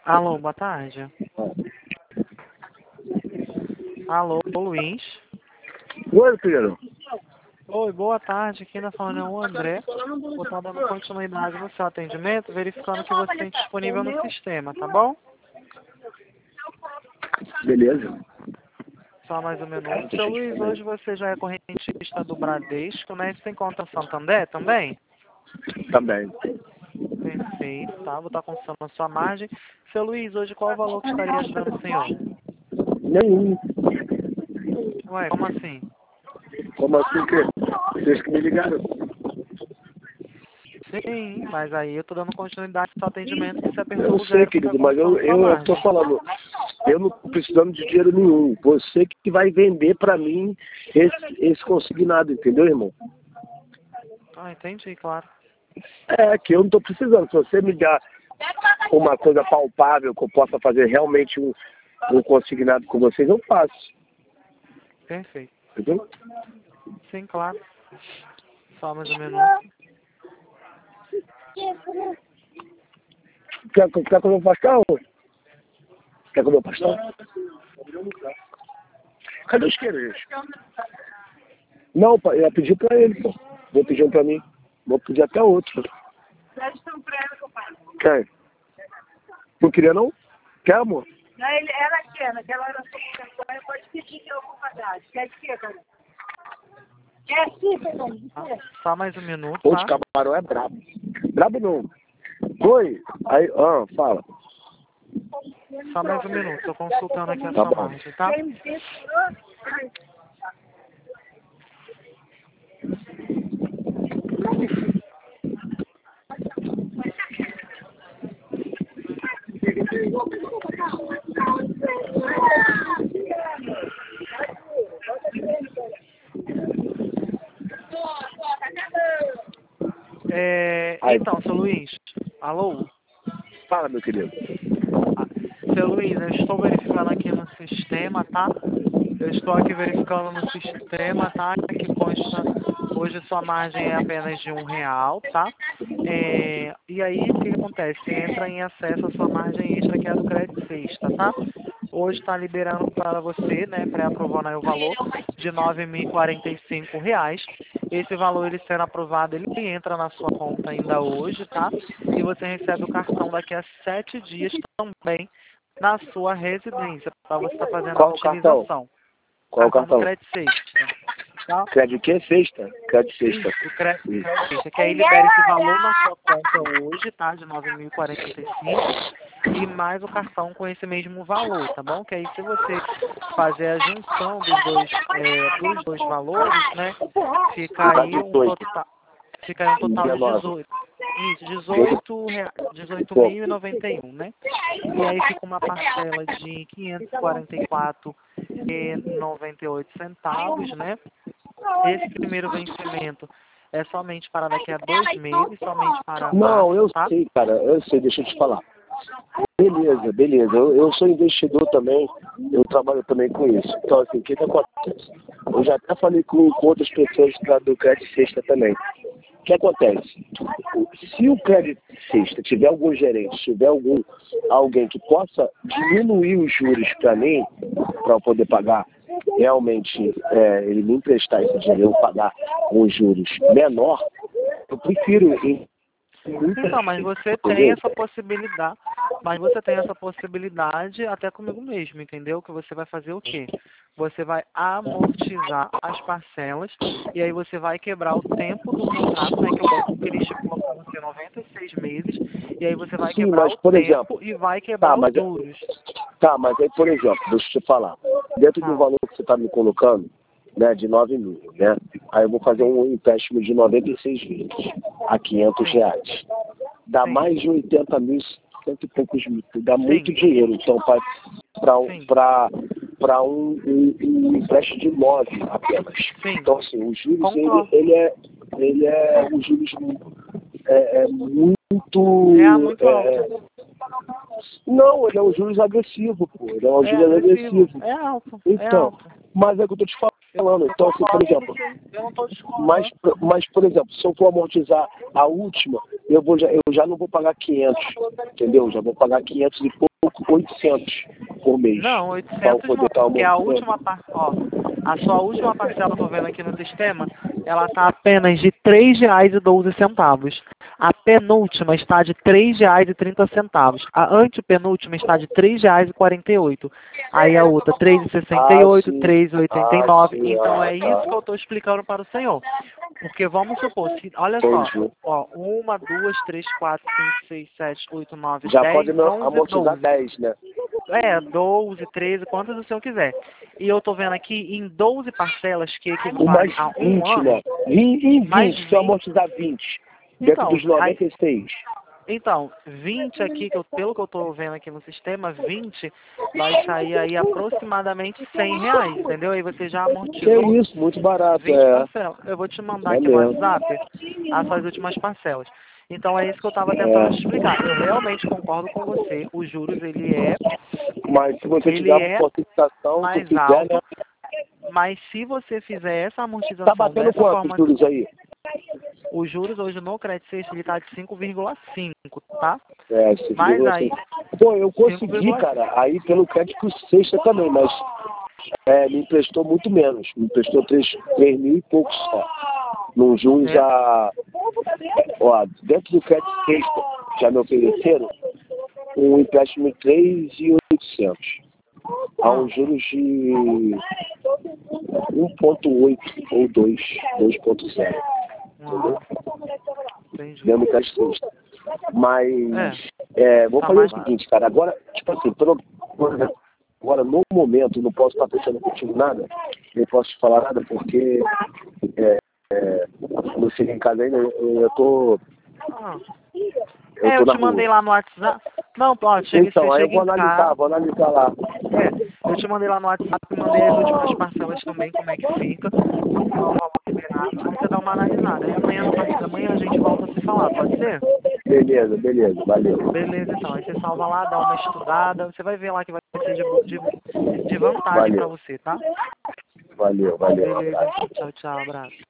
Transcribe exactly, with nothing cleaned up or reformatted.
Alô, boa tarde. Alô, Luiz. Oi, Pedro. Oi, boa tarde. Aqui na falando é o André. Vou estar dando continuidade no seu atendimento, verificando que você tem disponível no sistema, tá bom? Beleza. Só mais um minuto. Seu Luiz, hoje você já é correntista do Bradesco, né? Você tem conta Santander também? Também. Perfeito, tá? Vou estar consultando a sua margem. Seu Luiz, hoje qual o valor que estaria ajudando o senhor? Nenhum. Ué, como assim? Como assim que? Vocês que me ligaram. Sim, mas aí eu tô dando continuidade ao seu atendimento que você Eu apertou não o sei, zero para querido, estar mas eu, consultando sua eu, eu tô margem. falando. Eu não tô precisando de dinheiro nenhum. Você que vai vender pra mim esse, esse consignado, entendeu, irmão? Ah, entendi, claro. É, que eu não tô precisando. Se você me dá uma coisa palpável que eu possa fazer realmente um, um consignado com vocês, eu faço. Perfeito. Entendeu? Sim, claro. Só mais um minuto. Quer, quer comer um pastel? Quer comer um pastel? Cadê os queijos? Não, pai, eu ia pedir pra ele, pô. Vou pedir um pra mim. Vou pedir até outro. Quer? Não queria não? Quer, amor? Não, ele, ela quer, naquela hora eu pode pedir que eu vou pagar. Quer de quê, cara? Quer sim, Fernando? Ah, só mais um minuto, Pô, de tá? camarão é brabo. Brabo não. Oi. Aí, ah, fala. Só mais um minuto. Tô consultando aqui a Tá sua bom. margem, tá? É, Aí. então, seu Luiz. Alô? Fala, meu querido. Ah, seu Luiz, eu estou verificando aqui no sistema, tá? Eu estou aqui verificando no sistema, tá? Que consta, hoje sua margem é apenas de um real, tá? É, e aí, o que acontece? Você entra em acesso à sua margem extra, que é a do crédito sexta, tá? Hoje está liberando para você, né, pré-aprovando aí o valor de nove mil e quarenta e cinco reais. Esse valor, ele sendo aprovado, ele entra na sua conta ainda hoje, tá? E você recebe o cartão daqui a sete dias também na sua residência, para você estar fazendo a Qual o cartão? utilização. Qual o Cartão do cartão? crédito sexta, tá? Crédito o quê? Sexta? Crédito sexta. Isso, do crédito Isso. crédito sexta, que aí libera esse valor na sua conta hoje, tá? De nove mil e quarenta e cinco e mais o cartão com esse mesmo valor, tá bom? Que aí se você fazer a junção dos dois, é, dos dois valores, né? Fica Tá aí um dezoito. total, fica aí um total de dezenove. dezoito. Isso, dezoito rea- dezoito mil e noventa e um, né? E aí fica uma parcela de quinhentos e quarenta e quatro reais e noventa e oito centavos, né? Esse primeiro vencimento é somente para daqui a dois meses, somente para Não, eu março, tá? sei, cara. Eu sei, deixa eu te falar. Beleza, beleza. Eu, eu sou investidor também, eu trabalho também com isso. Então, assim, o que que acontece? Eu já até falei com, com outras pessoas lá do Crédito Sexta também. O que acontece? Se o Crédito Sexta tiver algum gerente, tiver algum alguém que possa diminuir os juros para mim, para eu poder pagar, realmente, é, ele me emprestar esse dinheiro, eu pagar com juros menor, eu prefiro em Então, mas você tem essa possibilidade, mas você tem essa possibilidade até comigo mesmo, entendeu? Que você vai fazer o quê? Você vai amortizar as parcelas e aí você vai quebrar o tempo do contrato, né? Que o banco ele estipula para você noventa e seis meses, e aí você vai Sim, quebrar mas, o por tempo exemplo, e vai quebrar tá, os mas, juros. tá, mas aí, por exemplo, deixa eu te falar, dentro do Tá. valor que você está me colocando, né, de nove mil, né, aí eu vou fazer um empréstimo de noventa e seis vezes a quinhentos Sim. reais. Dá Sim. mais de oitenta mil, cento e poucos mil, dá muito Sim. dinheiro, então, para um, Sim. para um, um, um empréstimo de imóvel apenas. Sim. Então, assim, os juros, ele, Concordo. ele é, ele é, os juros é, é muito... É muito é, alto. não, ele é um juros agressivo, pô. Ele é um É juros agressivo. agressivo. É alto. É Então, alto. mas é o que eu tô te falando. falando. Então, assim, por exemplo, Eu não tô descontando. mas, mas, por exemplo, se eu for amortizar a última, eu, vou, já- eu já não vou pagar quinhentos, entendeu? Já vou pagar quinhentos e pouco, oitocentos por mês. Não, Para eu oitocentos poder não, estar porque a amortizando. última parte, ó, a sua última parcela que eu tô vendo aqui no sistema, ela tá apenas de três reais e doze centavos. A penúltima está de três reais e trinta centavos. A antepenúltima está de três reais e quarenta e oito. Aí a outra três reais e sessenta e Ah, oito, sim. três reais e oitenta e Ah, nove. sim. Então Ah, é tá. isso que eu estou explicando para o senhor. Porque vamos supor, se, olha só, Entendi. ó, uma, duas, três, quatro, cinco, seis, sete, oito, nove, Já dez, pode amor- onze, amortizar doze. dez, né? É, doze, treze, quantas o senhor quiser. E eu tô vendo aqui em doze parcelas que O equivalem mais a um vinte, ano. né? vinte, em Mais vinte, se eu vinte. amortizar vinte, dentro Então, dos noventa e seis. então, vinte aqui, que eu, pelo que eu tô vendo aqui no sistema, vinte vai sair aí aproximadamente cem reais, entendeu? Aí você já Que amortizou isso, muito barato, vinte é. parcelas. Eu vou te mandar É aqui no mesmo. WhatsApp as suas últimas parcelas. Então é isso que eu estava tentando É. te explicar. Eu realmente concordo com você. Os juros, ele é, Mas se você ele tiver uma é participação, tu mais quiser, né? alto, mas se você fizer essa Tá amortização batendo dessa quantos forma, juros aí? os juros hoje no Credit Suisse ele está de cinco vírgula cinco, tá? É, Mas cinco vírgula aí, cinco. Pô, eu consegui, cinco vírgula cinco. cara, aí pelo crédito sexta também, mas é, me emprestou muito menos. Me emprestou três mil e poucos só. Num juros É. a... Ó, dentro do crédito sexta, já me ofereceram um empréstimo de três mil e oitocentos. A um juros de um vírgula oito ou dois, dois vírgula zero. Entendeu? Ah, entendi. Dentro do crédito sexta. Mas, É, é, vou tá fazer o mais seguinte, cara, agora, tipo assim, pelo, por exemplo, agora no momento, não posso estar fechando contigo nada, nem posso te falar nada, porque é, é, não cheguei em casa ainda, eu, eu tô, ah. eu É, tô eu na te mandei rua. lá no WhatsApp. Não, ó, chega, Então, você aí eu chega vou em analisar, casa. vou analisar lá. É, eu te mandei lá no WhatsApp e mandei as últimas parcelas também, como é que fica. Qual é o valor liberado. Aí você dá uma analisada. Aí amanhã, a partir da manhã, a gente volta a se falar, pode ser? Beleza, beleza, valeu. Beleza, então. Aí você salva lá, dá uma estudada. Você vai ver lá que vai ser de, bo- de, de vantagem pra Valeu, você, tá? valeu, valeu, um Beleza, abraço. então. Tchau, tchau. Abraço.